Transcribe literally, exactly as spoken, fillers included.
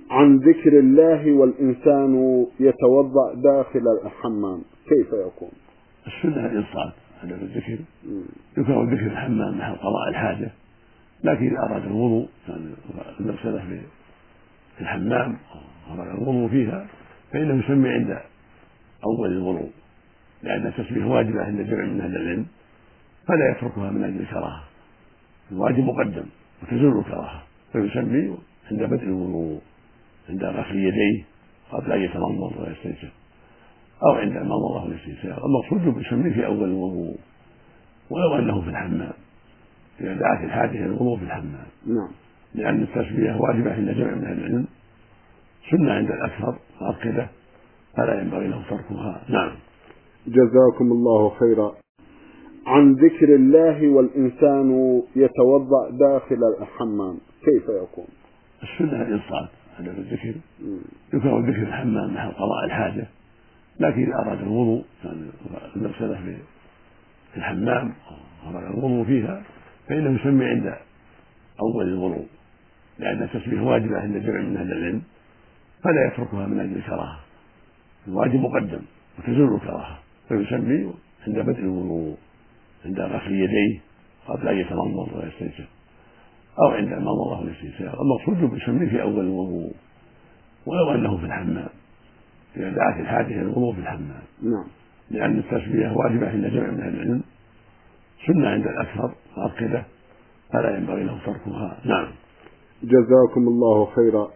عن ذكر الله والإنسان يتوضأ داخل الحمام كيف يكون؟ السنة الإنصات عند الذكر، يكره ذكر الحمام محل قضاء الحاجة، لكن إذا أراد الوضوء كان المغسلة في الحمام أراد الوضوء فيها فإنه يسمي عند أول الوضوء، لأن التسمية واجبة عند جمع من أهل العلم، فلا يتركها من أجل الكراهة، الواجب مقدم وتزول الكراهة، فيسمي عند بدء الوضوء، عند غسل يديه قبل أن يتمضمض ويستنشق، أو عند المضمضة والاستنشاق. المقصود يسمي في أول الوضوء ولو أنه في الحمام إذا دعت الحاجة إلى الوضوء في الحمام. نعم. لأن التسمية واجبة عند جمع من أهل العلم، سنة عند الأكثر مؤكدة، فلا ينبغي له تركها. نعم. جزاكم الله خيرا. عن ذكر الله والإنسان يتوضأ داخل الحمام كيف يكون؟ السنة الإنصات عند الذكر، يكره ذكر الحمام محل قضاء الحاجة، لكن إذا أراد الوضوء كان المغسلة في الحمام أراد الوضوء فيها فإنه يسمي عند أول الوضوء، لأن التسمية واجبة عند جمع من أهل العلم، فلا يتركها من أجل الكراهة، الواجب مقدم وتزول الكراهة، فيسمي عند بدء الوضوء، عند غسل يديه قبل أن يتمضمض ويستنشق، أو عند المضمضة والاستنشاق. المقصود يسمي في أول الوضوء ولو أنه في الحمام إذا دعت الحاجة إلى الوضوء في الحمام. نعم. لأن التسمية واجبة عند جمع من أهل العلم، سنة عند الأكثر مؤكدة، فلا ينبغي له تركها. نعم. جزاكم الله خيرا.